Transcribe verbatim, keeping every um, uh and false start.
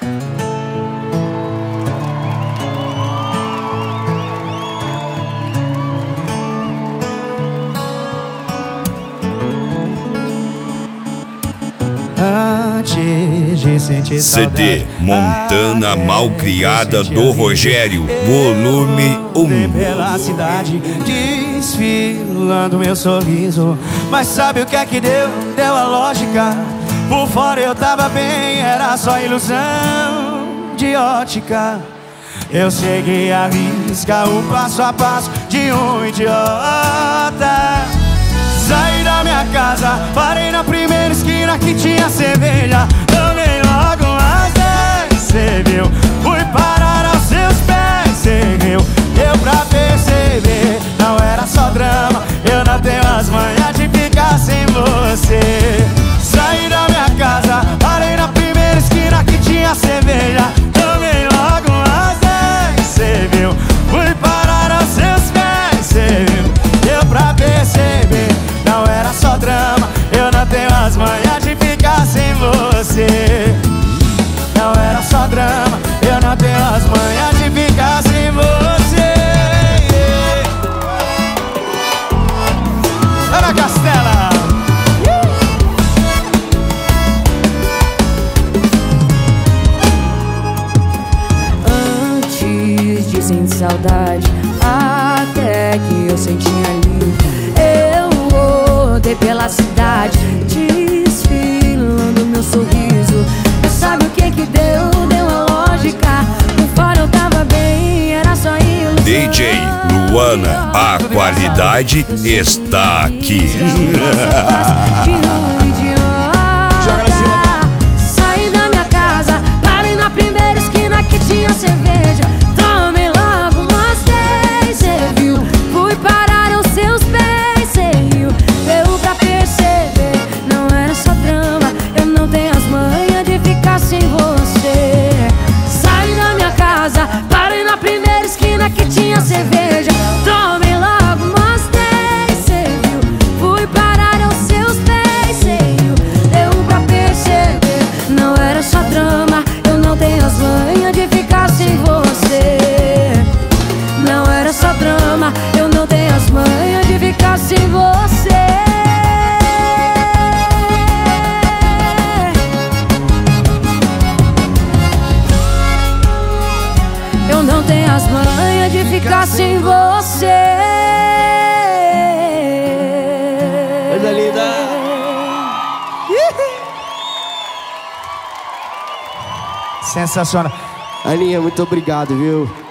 Antes de sentir C D Montana Malcriada do Rogério, volume um. Pela cidade, desfilando meu sorriso. Mas sabe o que é que deu? Deu a lógica. Por fora eu tava bem, era só ilusão de ótica. Eu segui a risca, o passo a passo de um idiota. Saí da minha casa, parei na primeira esquina que tinha cerveja. Tomei logo umas dez, cê viu? Fui parar aos seus pés, cê viu? Deu pra perceber, não era só drama. Eu não tenho as manhas de ficar sem você. Saí da minha casa, parei na primeira esquina que tinha cerveja. Tomei logo umas dez, cê viu? Fui parar aos seus pés, cê viu? Deu pra perceber, não era só drama. Eu não tenho as manhas de ficar sem você. Não era só drama, eu não tenho as manhas de ficar sem você. Ana Castela. Antes de sentir saudade, até que eu senti alívio. Eu rodei pela cidade, desfilando meu sorriso. Mas sabe o que que deu? Deu a lógica. Por fora eu tava bem, era só ilusão. D J Luana, a qualidade está aqui. Saí da minha casa, parei na primeira esquina que tinha cerveja. Tomei logo umas dez, cê viu? Fui parar aos seus pés, cê riu? Deu pra perceber, não era só drama. Eu não tenho as manhas de ficar sem você. Saí da minha casa, parei na primeira esquina que tinha cerveja. Tomei logo umas dez, cê viu? Fui parar aos seus pés, cê riu? Deu pra perceber, não era só drama. Eu não tenho as manhas de ficar sem você. Não era só drama, eu não tenho as manhas de ficar sem você. Eu não tenho as manhas de ficar sem você. Coisa linda. Sensacional. Aninha, muito obrigado, viu?